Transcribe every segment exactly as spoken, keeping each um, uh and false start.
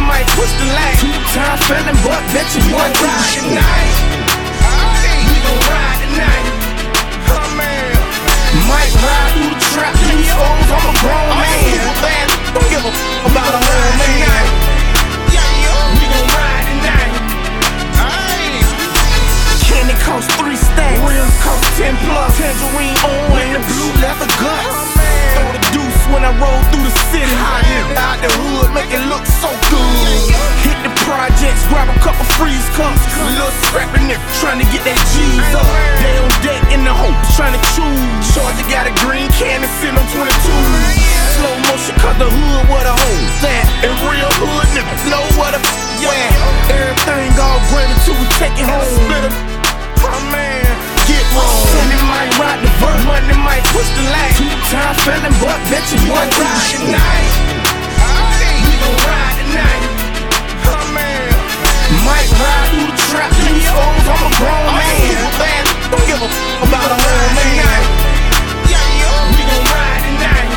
might push the lag. Two-time felon, but bet you boy ride tonight. We gon' ride tonight. Oh man. Might ride through the trap, these hoes, I'm a grown man. Man, don't give a f about a whole man. We gon' ride tonight. Candy cost three stacks, rims cost ten plus. Tangerine on and the blue leather guts. Throw the deuce when I roll through the city. Hot out the hood, make it look so good. Hit the projects, grab a couple freeze cups. Little scrapping it, trying to get that G's up. They on deck in the hopes, trying to choose. Charger got a green can and sit on twenty-two. Slow motion, cause the hood where the hoes at. And real hood niggas know what the f yeah. Everything all gravy till we take it home. Split it. Oh man, get wrong. Sunday might ride the verse, Monday might push the lag. Two-time felon, but bet you boy ride tonight. We gon' ride tonight. Oh man, might ride through the trap, these hoes, I'm a grown man. Man, don't give a f about a whole man. We gon' ride tonight.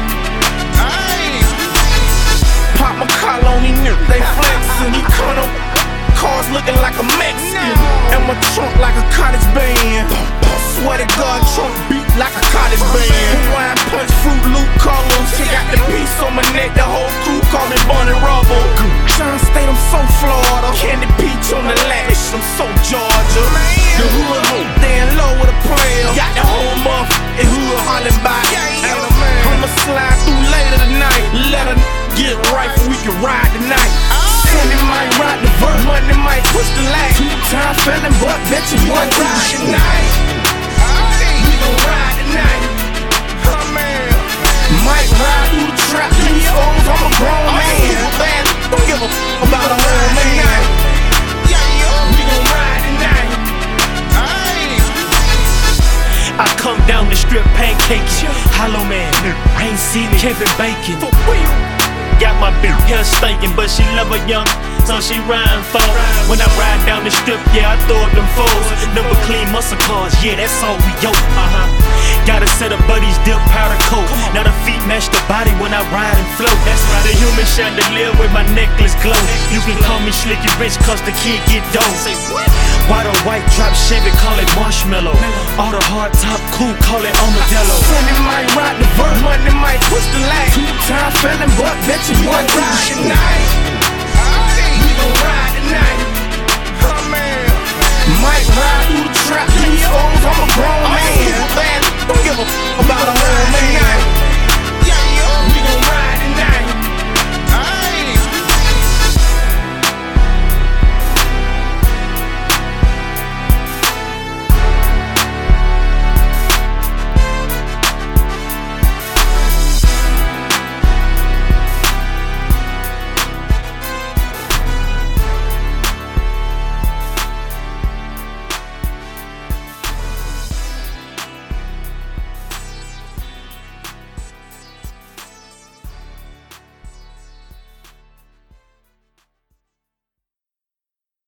Pop my collar on these niggas, they flexin'. He cut up, cars looking like a Mexican. And my trunk like a cottage band. Swear to God, trunk beat like a cottage band. Wine punch, Fruit Loop colors. He got the piece on my neck, the whole crew call me Barney Rubble. John State, I'm so Florida. Candy peach on the lash, I'm so Georgia. The hood hope, they in low with a player. Got the whole motherfucking hood hollering by. I'ma slide through later tonight. Let her get right before we can ride tonight. Sunday might ride the verse, Monday might push the lag. Two-time felon, but bet you boy ride tonight. We gon' ride tonight. Oh man. Might ride through the trap, these hoes, I'm a grown man. Man, don't give a f about a whole man. We gon' ride tonight. I come down the strip pancaking. Hollow man, ain't seen it, Kevin Bacon. Got my bitch hair stinking, but she love a young, so she riding for. When I ride down the strip, yeah, I throw up them foes. Never clean muscle cars, yeah, that's all we yo. Uh-huh. Got a set of buddies, dip powder coat. Now the feet match the body when I ride and float. That's right, the human chandelier with my necklace glow. You can call me Slicky Rich, cause the kid get dough. White or white drop Chevy, call it marshmallow. All the hard top cool, call it armadillo. Sunday might ride the verse, Monday might push the lag. Two-time felon, but bet you boy ride tonight. We gon' ride.